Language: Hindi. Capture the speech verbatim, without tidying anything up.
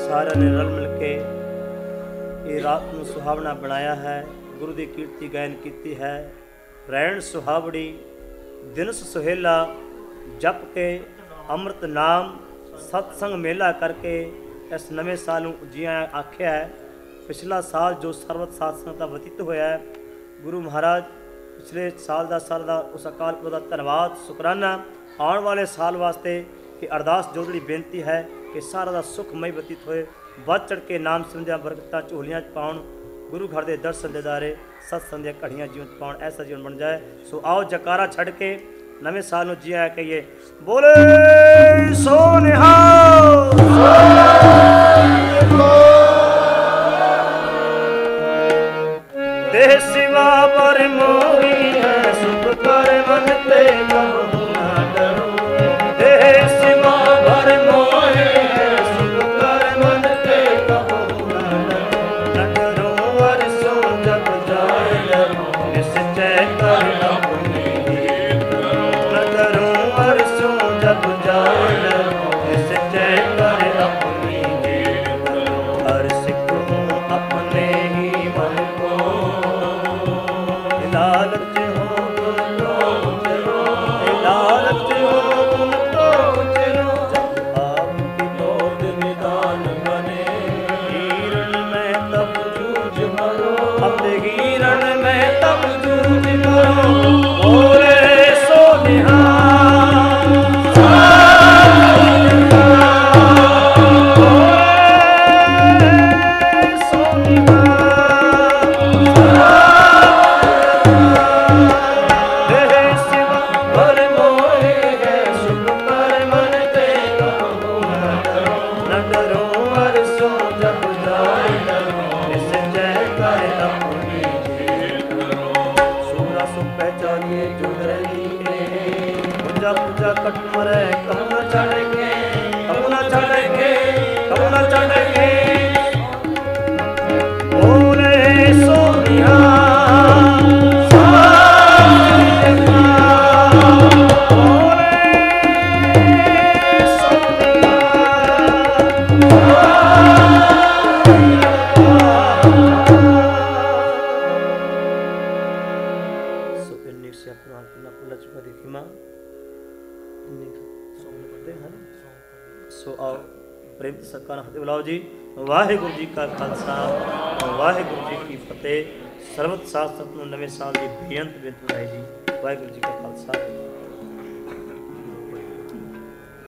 सारे ने रल मिल के ये रात को सुहावना बनाया है। गुरु की कीर्ति गायन की है। रैन सुहावड़ी दिनस सुहेला जप के अमृत नाम सत्संग मेला करके इस नवे साल जिया आख्या है। पिछला साल जो सर्वत सत्संग का व्यतीत होया है, गुरु महाराज पिछले साल का साल का उस अकाल पुरख का धन्यवाद शुकराना। आने वाले साल वास्ते कि अरदास जोदड़ी बेनती है कि सारा का सुखमय व्यतीत होए, बढ़ चढ़ के नाम संध्या बरकत झोलियां पाउन, गुरु घर के दर्शन दिदारे सत्संग दी घड़ियां जीवन पाउन, ऐसा जीवन बन जाए। सो आओ जकारा छड़ के नवे साल में जिया कहिए बोले सो निहाल। देह सिवा पर मोही है, सुख कर मन ते कबहू ना डरो। देह सिवा पर मोही है, सुख कर मन ते कबहू ना डरो। न डरो अरसो जब जाए डरो, निश्चय कर अपनी हीर करो। न डरो अरसो जब जाए डरो, निश्चय कर अपनी हीर करो। हर सिखो अपने ही मन को, लालच हो तुम तो चलो, लालच हो तुम तो चलो। जब आपकी गोद निदान बने, हिरण में तब जूझ मरो। अपने हिरण में तब जूझ मरो। बोले सो निहाल, सो पूजा कट मरे कमुना चढ़ेंगे, कमुना चढ़ेंगे, कमुना चढ़ेंगे। बोले सो निहाल, बोले सो निहाल। सो इन्हीं से अपना अपना पुलच पर खिमा सो आओ प्रेम सरकार फतेह बुलाओ जी। वाहिगुरु जी का खालसा, वाहिगुरु जी की फतेह। सर्वत साथ सतन नवे साल की बेअंत बेअंत बुलाई जी। वाहिगुरु जी का खालसा।